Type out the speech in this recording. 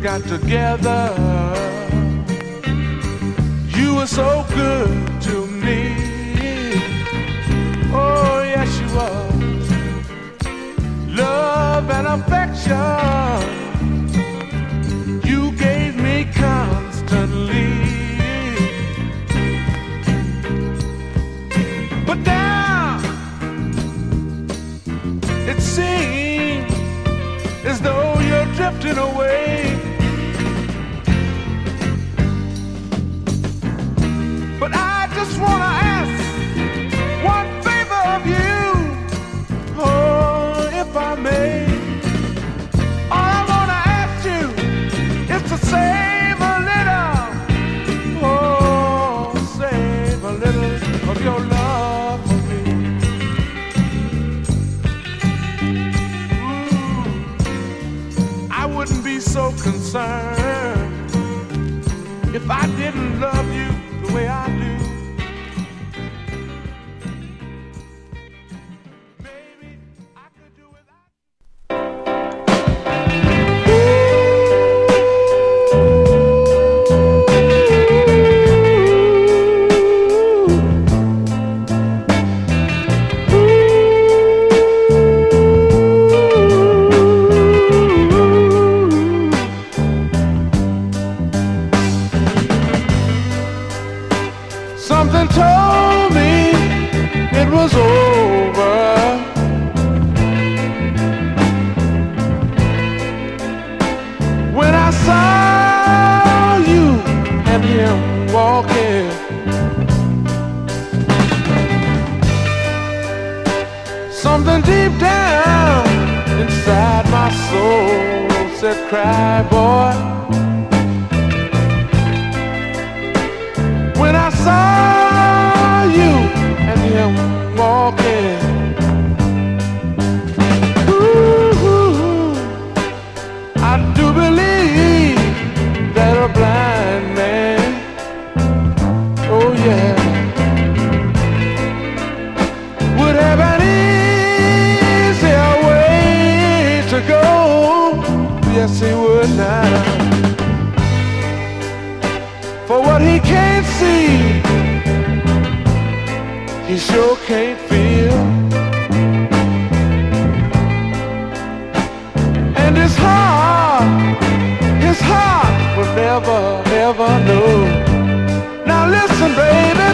got together. You were so good to me. Oh, yes, you was. Love and affection you gave me constantly. But now it seems as though you're drifting away. But I just wanna ask one favor of you, oh, if I may. All I wanna ask you is to save a little, oh, save a little of your love for me. Ooh, I wouldn't be so concerned if I didn't love you the way I do. Maybe I could do without. Something told me it was over. When I saw you and him walking, something deep down inside my soul said, cry, boy. When I saw you and him walking, ooh, I do believe that a blind man, oh yeah, would have an easier way to go. Yes, he would now. For what he can't see, he sure can't feel. And his heart will never, ever know. Now listen, baby.